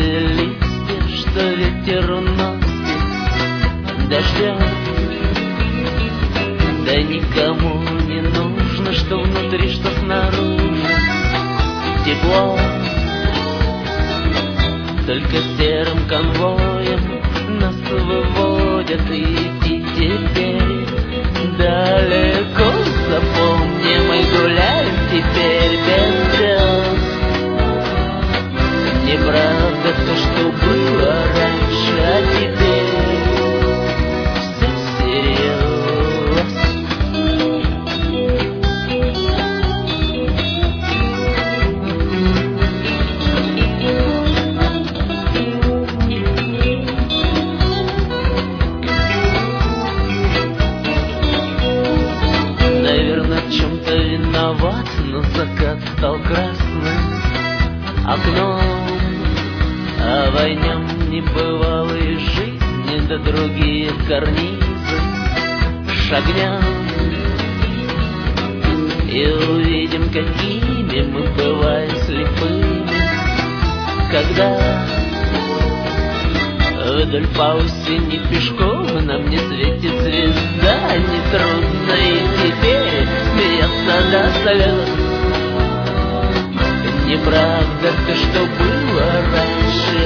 желтые листья, что ветер уносит дождем. Да никому не нужно, что внутри, что снаружи тепло. Только серым конвоем нас выводят, и идти теперь далеко. Запомни, мы гуляем теперь без слез. Неправда то, что было раньше, а теперь все всерьез. Наверное, в чем-то виноват, но закат стал красным окном, а войнем небывалой жизни, да другие карнизы шагнем. И увидим, какими мы бываем слепыми, когда вдоль по осени пешком нам не светит звезда. Нетрудно и теперь смеяться до слез. Неправда то, что было раньше,